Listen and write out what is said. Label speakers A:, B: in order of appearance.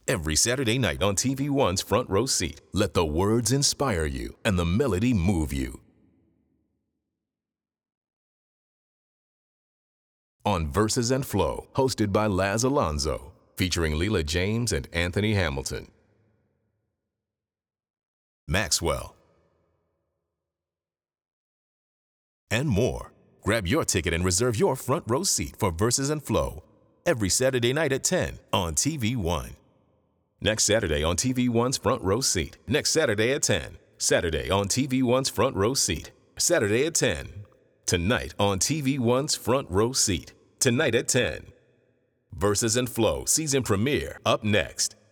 A: Every Saturday night on TV One's Front Row Seat, let the words inspire you and the melody move you. On Verses and Flow, hosted by Laz Alonso, featuring Leela James and Anthony Hamilton. Maxwell. And more. Grab your ticket and reserve your front row seat for Verses and Flow every Saturday night at 10 on TV One. Next Saturday on TV One's Front Row Seat. Next Saturday at 10. Saturday on TV One's Front Row Seat. Saturday at 10. Tonight on TV One's Front Row Seat. Tonight at 10. Verses and Flow season premiere up next.